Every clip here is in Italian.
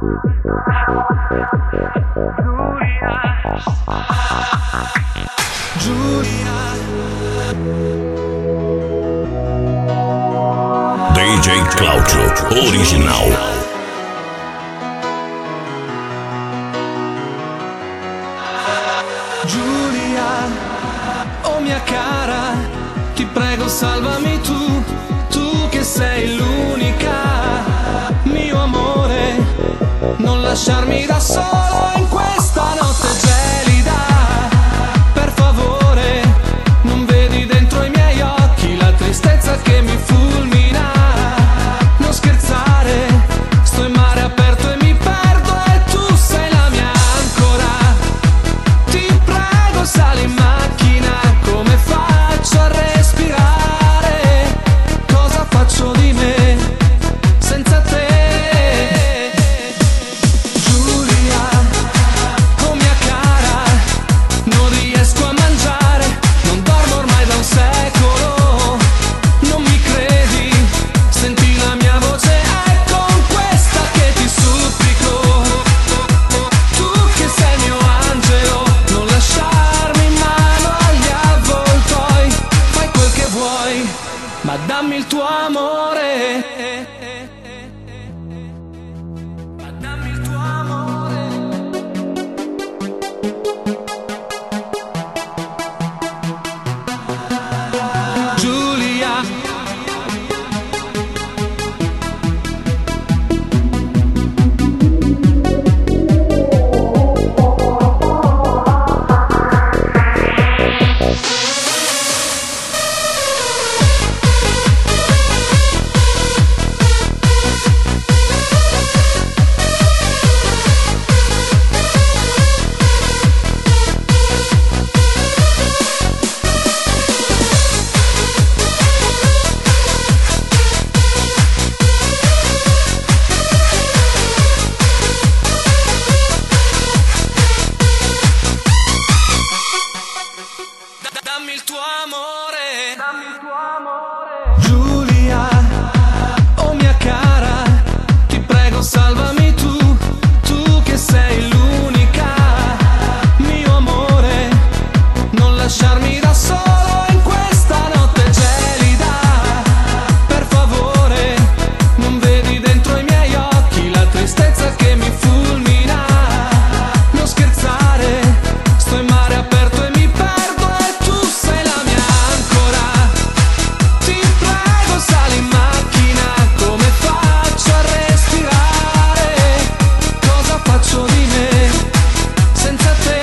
DJ Claudio Original. Giulia, oh mia cara, ti prego salvami tu, tu che sei l'unica, mio amore, non lasciarmi da solo in questa notte gelida, per favore, non vedi dentro i miei occhi la tristezza che mi fulmina, non scherzare, sto in mare aperto e mi perdo e tu sei la mia ancora, ti prego sali in macchina, come faccio a respirare, cosa faccio di me senza te? Giulia, oh mia cara, non riesco a mangiare, non dormo ormai da un secolo, non mi credi, senti la mia voce, è con questa che ti supplico, tu che sei mio angelo, non lasciarmi in mano agli avvoltoi, fai quel che vuoi, ma dammi il tuo amore. Ma dammi il tuo amore. Giulia, dammi il tuo amore. Dammi il tuo amore. Giulia, oh mia cara, ti prego salvami tu, tu che sei l'unica, mio amore, non lasciarmi da solo in questa notte gelida, per favore, non vedi dentro i miei occhi la tristezza che mi fulmina, non scherzare, sto in mare aperto e mi perdo e tu sei la mia ancora, ti prego sali in macchina, come faccio a respirare, cosa faccio di me senza te?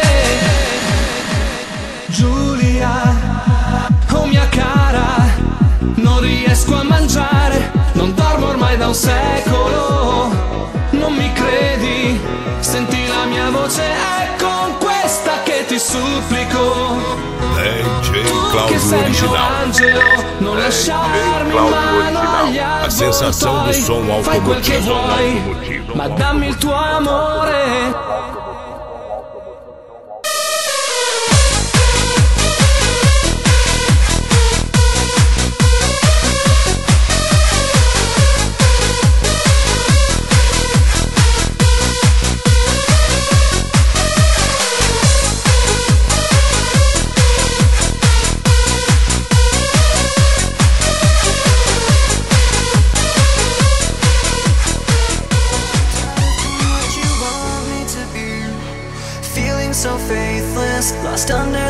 Giulia, oh mia cara, non riesco a mangiare, non dormo ormai da un secolo, non mi credi, senti la mia voce, è con questa che ti supplico, DJ tu che Claudio sei mio Original. angelo, non lasciarmi in mano agli A sensação do som avvoltoi, fai quel che automotivo. vuoi, ma dammi il tuo amore. So faithless, lost under